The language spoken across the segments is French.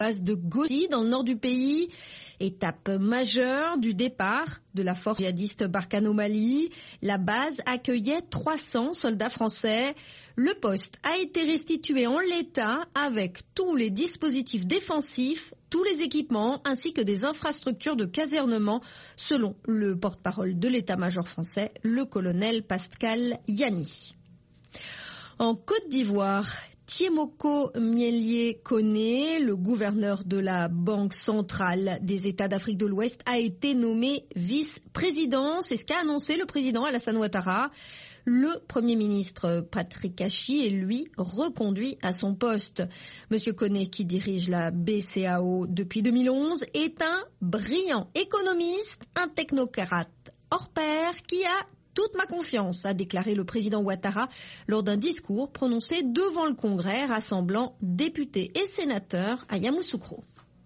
base de Goti dans le nord du pays. Étape majeure du départ de la force djihadiste Barkhane au Mali. La base accueillait 300 soldats français. Le poste a été restitué en l'état avec tous les dispositifs défensifs, tous les équipements ainsi que des infrastructures de casernement, selon le porte-parole de l'état-major français, le colonel Pascal Yanni. En Côte d'Ivoire, Thiemoko Mielier Koné, le gouverneur de la Banque centrale des États d'Afrique de l'Ouest, a été nommé vice-président. C'est ce qu'a annoncé le président Alassane Ouattara. Le Premier ministre Patrick Achi est lui reconduit à son poste. Monsieur Koné, qui dirige la BCAO depuis 2011, est un brillant économiste, un technocrate hors pair qui a toute ma confiance, a déclaré le président Ouattara lors d'un discours prononcé devant le Congrès rassemblant députés et sénateurs à Yamoussoukro.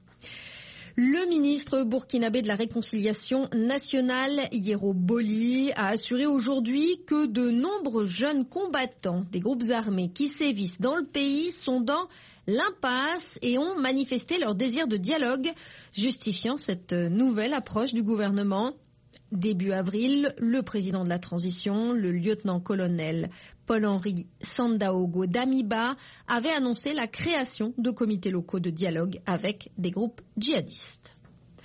Le ministre burkinabé de la Réconciliation nationale, Yero Boli, a assuré aujourd'hui que de nombreux jeunes combattants des groupes armés qui sévissent dans le pays sont dans l'impasse et ont manifesté leur désir de dialogue, justifiant cette nouvelle approche du gouvernement. Début avril, le président de la transition, le lieutenant-colonel Paul-Henri Sandaogo Damiba, avait annoncé la création de comités locaux de dialogue avec des groupes djihadistes.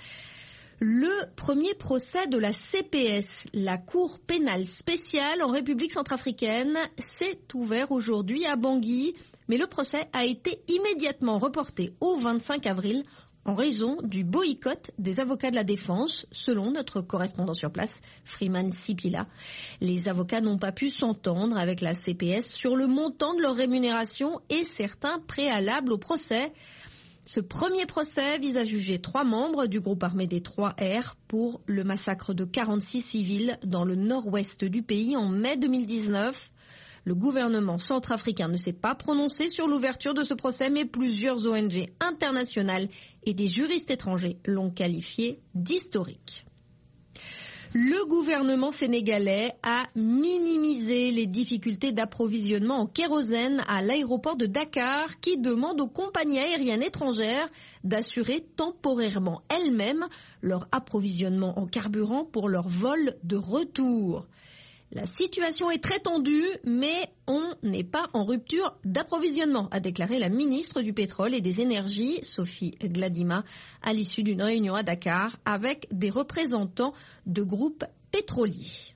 Le premier procès de la CPS, la Cour pénale spéciale en République centrafricaine, s'est ouvert aujourd'hui à Bangui, mais le procès a été immédiatement reporté au 25 avril en raison du boycott des avocats de la défense, selon notre correspondant sur place, Freeman Sipila. Les avocats n'ont pas pu s'entendre avec la CPS sur le montant de leur rémunération et certains préalables au procès. Ce premier procès vise à juger 3 membres du groupe armé des 3R pour le massacre de 46 civils dans le nord-ouest du pays en mai 2019. Le gouvernement centrafricain ne s'est pas prononcé sur l'ouverture de ce procès, mais plusieurs ONG internationales et des juristes étrangers l'ont qualifié d'historique. Le gouvernement sénégalais a minimisé les difficultés d'approvisionnement en kérosène à l'aéroport de Dakar, qui demande aux compagnies aériennes étrangères d'assurer temporairement elles-mêmes leur approvisionnement en carburant pour leurs vols de retour. La situation est très tendue, mais on n'est pas en rupture d'approvisionnement, a déclaré la ministre du Pétrole et des Énergies, Sophie Gladima, à l'issue d'une réunion à Dakar avec des représentants de groupes pétroliers.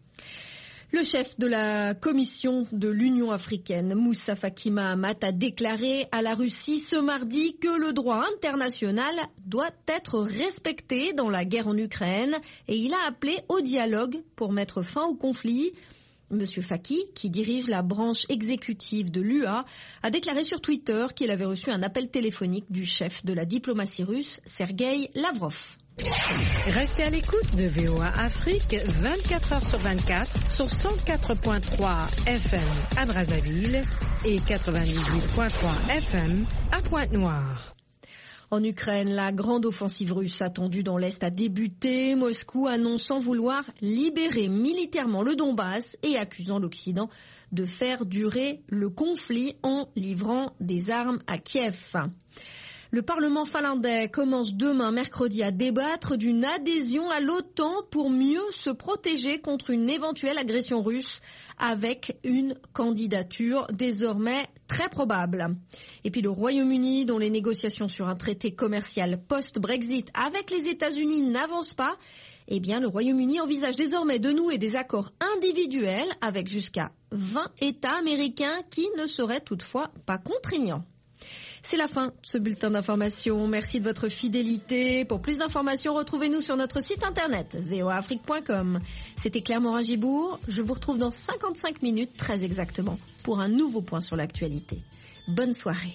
Le chef de la Commission de l'Union africaine, Moussa Faki Mahamat, a déclaré à la Russie ce mardi que le droit international doit être respecté dans la guerre en Ukraine et il a appelé au dialogue pour mettre fin au conflit. Monsieur Faki, qui dirige la branche exécutive de l'UA, a déclaré sur Twitter qu'il avait reçu un appel téléphonique du chef de la diplomatie russe, Sergueï Lavrov. Restez à l'écoute de VOA Afrique 24 heures sur 24 sur 104.3 FM à Brazzaville et 98.3 FM à Pointe-Noire. En Ukraine, la grande offensive russe attendue dans l'Est a débuté, Moscou annonçant vouloir libérer militairement le Donbass et accusant l'Occident de faire durer le conflit en livrant des armes à Kiev. Le Parlement finlandais commence demain, mercredi, à débattre d'une adhésion à l'OTAN pour mieux se protéger contre une éventuelle agression russe avec une candidature désormais très probable. Et puis le Royaume-Uni, dont les négociations sur un traité commercial post-Brexit avec les États-Unis n'avancent pas, eh bien le Royaume-Uni envisage désormais de nouer des accords individuels avec jusqu'à 20 États américains qui ne seraient toutefois pas contraignants. C'est la fin de ce bulletin d'information. Merci de votre fidélité. Pour plus d'informations, retrouvez-nous sur notre site internet voaafrique.com. C'était Claire Morin-Gibourg. Je vous retrouve dans 55 minutes, très exactement, pour un nouveau point sur l'actualité. Bonne soirée.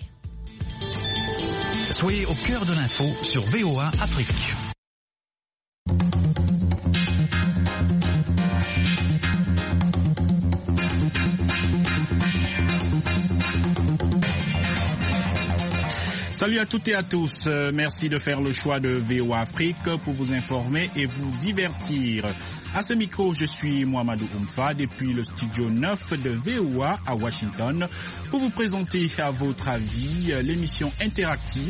Soyez au cœur de l'info sur VOA Afrique. Salut à toutes et à tous. Merci de faire le choix de VOA Afrique pour vous informer et vous divertir. À ce micro, je suis Mohamedou Oumfa depuis le studio 9 de VOA à Washington pour vous présenter à votre avis l'émission interactive